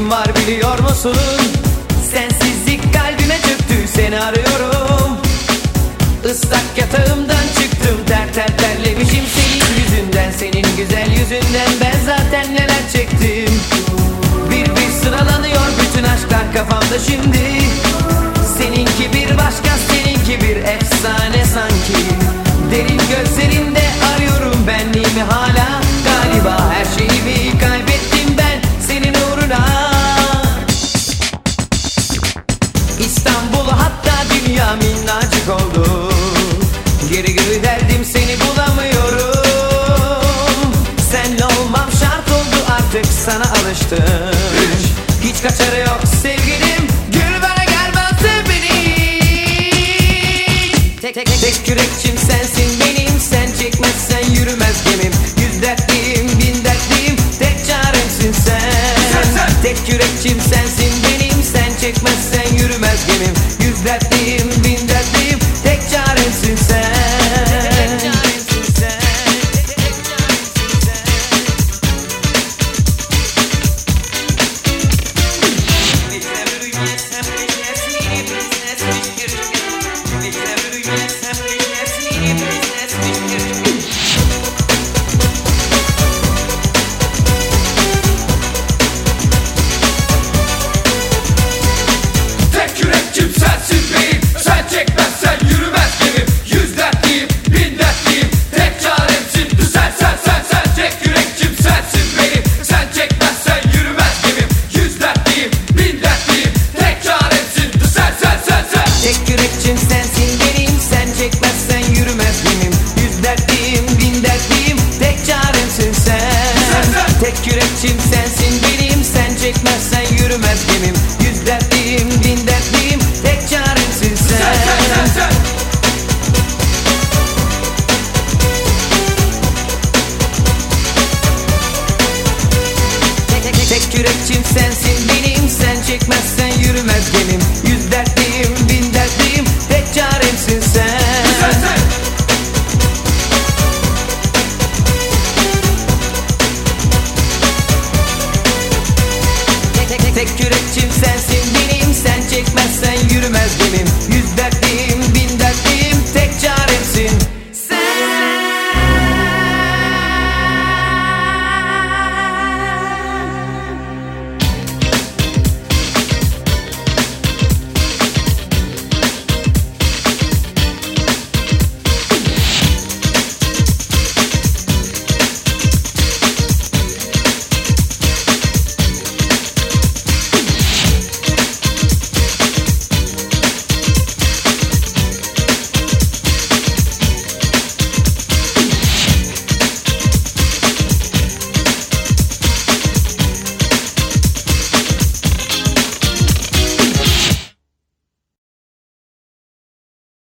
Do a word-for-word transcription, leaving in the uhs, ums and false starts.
derdim var biliyor musun? Sensizlik kalbime çöktü, seni arıyorum. Islak yatağımdan çıktım, ter ter terlemişim senin yüzünden. Senin güzel yüzünden ben zaten neler çektim. Bir bir sıralanıyor bütün aşklar kafamda şimdi. Seninki bir başka, seninki bir efsane sanki. Derin gözlerinde arıyorum benliğimi hala. Galiba her şeyimi kaybettim ben senin uğruna. İstanbul hatta dünya minnacık oldu. Geri gönderdim seni bulamıyorum. Senle olmam şart oldu artık, sana alıştım. Hiç kaçarı yok sevgilim, gül bana gelmezse beni. Tek tek tek yürekçim sensin benim, sen çekmezsen yürümez gemim. Yüz dertliyim bin dertliyim, tek çaremsin sen. sen, sen. Tek yürekçim sensin benim, sen çekmezsen yürümez gemim. Yüz dertliyim bin dertliyim, tek çaremsin sen. Tek yürekçim sensin benim, sen çekmezsen yürümez gemim. Yüz dertliyim bin dertliyim, tek çaremsin sen. sen, sen, sen, sen. Tek, tek, tek yürekçim sensin benim, sen çekmezsen yürümez gemim. Yüz dertliyim bin dertliyim, tek çaremsin sen. sen, sen. Tek yürekçim sensin benim, sen çekmezsen yürümez gemim.